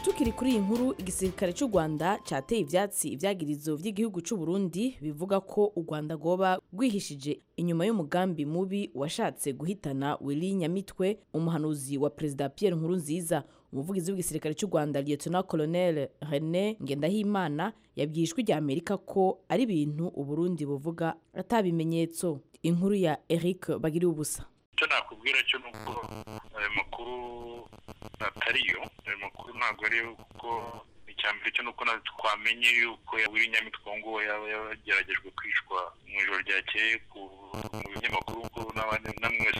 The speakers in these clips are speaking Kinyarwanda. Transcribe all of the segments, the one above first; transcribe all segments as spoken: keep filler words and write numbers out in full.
Tukiri kuri iyi nkuru, igisirikare cy'u Rwanda cyateye ivyatsi ivyagirizo vy'igihugu cy'u Burundi bivuga ko u Rwanda goba rwihishije inyuma y'umugambi mubi washatse guhitana Willy Nyamitwe, umuhanuzi wa Perezida Pierre Nkurunziza. Umuvugizi w'igisirikare cy'u Rwanda Lieutenant Colonel René Ngendahimana yabwiye ijwi rya Amerika ko ari ibintu u Burundi buvuga atabimenyetso. Inkuru ya Eric Bagiriye ubusa. Icyo nakubwira cyo nuko ayo makuru atariyo, ayo makuru ntabwo ari uko icyambere cyo nuko twamenye yuko Willy Nyamitwe ngo yageragejwe kwishwa mu ijoro ryakeye ku binyamakuru ko n'abandi namwese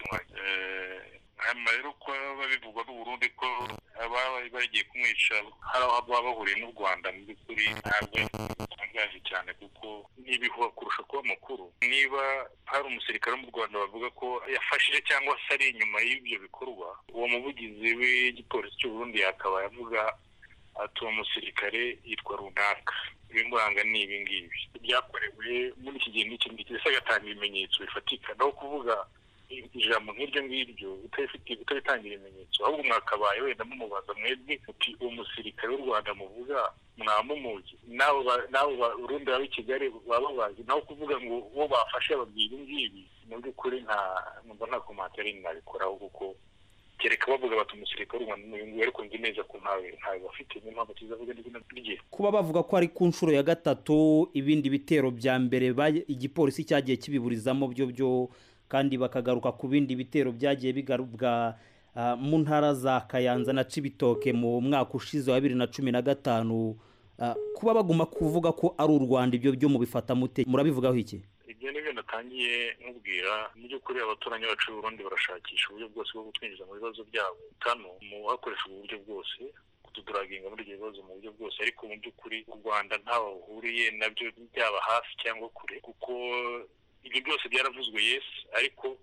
hanyuma rero ko babivugwa n'u Burundi ko ababaye bagiye kumwica hari aho baba bahuriye n'u Rwanda mu by'ukuri ntabwo bitangaje cyane kuko n'ibihuha kurusha kuba amakuru. Niba hari umusirikare mu Rwanda bavuga ko yafashije cyangwa se ari inyuma y'ibyo bikorwa, uwo muvugizi w'igipolisi cy'u Burundi yakaba yavuga ati uwo musirikare yitwa runaka, ibimuranga ni ibi ngibi byakorewe muri iki gihe n'iki ngiki, ese agatanga ibimenyetso bifatika, naho kuvuga ijambo nk'iryo ngiryo utabitangira ibimenyetso, ahubwo mwakabaye wenda mumubaza mwebwe uti uwo musirikare w'u Rwanda muvuga mwamumuzi, nabo Burundi baba i Kigali baba bazi, naho kuvuga ngo uwo bafashe babwira ngibi, mu by'ukuri nta numva nta komantere nabikoraho kuko kereka bavuga bati umusirikare w'u Rwanda n'uyu nguyu, ariko nzi neza ko ntawe ntawe bafite n'impamvu kizavuga n'izina rye. Kuba bavuga ko ari ku nshuro ya gatatu ibindi bitero bya mbere igipolisi cyagiye kibiburizamo byo byo kandi bakagaruka ku bindi bitero byagiye bigarubwa uh, mu ntara za Kayanza na Cibitoke mu mwaka ushize wa bibiri na cumi na gatanu, uh, kuba baguma kuvuga ko ari u Rwanda, ibyo byo mubifata mute, murabivugaho iki? Ibyo nibyo natangiye nkubwira, mu by'ukuri abaturanyi bacu b'u Burundi barashakisha uburyo bwose bwo gutwinjiza mu bibazo byabo kano mu hakoresha uburyo bwose kutuduraginga muri ibyo bibazo mu buryo bwose, ariko mu by'ukuri u Rwanda ntaho uhuriye nabyo, byaba hafi cyangwa kure, kuko ibyo byose byaravuzwe yes, ariko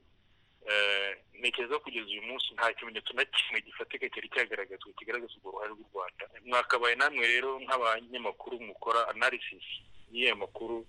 ntekereza kugeza uyu munsi nta kimenyetso na kimwe gifatika cyari cyagaragazwa kigaragaza urwo ruhare rw'u Rwanda. Mwakabaye namwe rero nk'abanyamakuru mukora analysis y'iyo makuru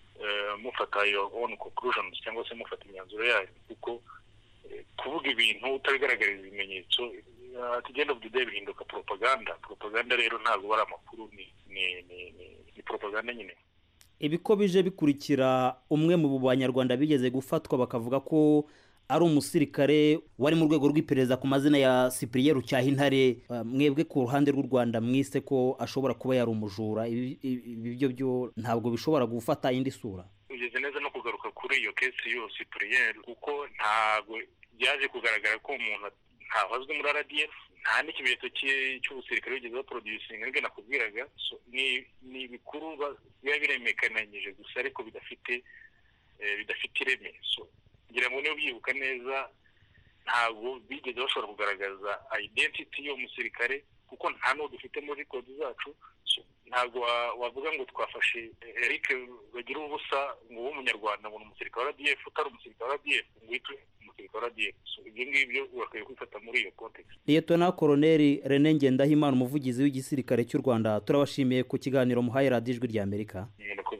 mufata your own conclusions cyangwa se mufata imyanzuro yayo, kuko kuvuga ibintu utabigaragariza ibimenyetso at the end of the day bihinduka propaganda. Propaganda rero ntabwo ari amakuru, ni ni ni propaganda nyine. Ibiko bije bikurikira umwe mu banyarwanda bigeze gufatwa bakavuga ko ari umusirikare wari mu rwego rw'iperereza ku mazina ya Cyprien Rucyahintare, uh, mwebwe ku ruhande rw'u Rwanda mwise ko ashobora kuba yari umujura. Ibi byo byo ntabwo bishobora gufata indi sura. Ugeze neza no kugaruka kuri iyo case yo Cyprien, kuko ntabwo byaje kugaragara ko umuntu ntahazwe muri R D F, nta n'ikimenyetso cy'ubusirikare bigeze baproducinga, nibwo nakubwiraga. So, ni ni bikuru biba biremekananyije gusa ariko bidafite bidafite ireme. So ngira ngo niyo byibuka neza ntabwo bigeze bashobora kugaragaza identity y'uwo musirikare kuko nta n'uwo dufite muri kode zacu. So ntabwo wavuga ngo twafashe Eric bagira ubusa ngo w'umunyarwanda ngo umusirikare wa R D F utari umusirikare wa R D F ngo yitwe umusirikare wa R D F. So ibyo ngibyo bakwiye kwifata muri iyo context. Lieutenant Colonel René Ngendahimana, umuvugizi w'igisirikare cy'u Rwanda, turabashimiye ku kiganiro muhaye Radio Ijwi rya Amerika.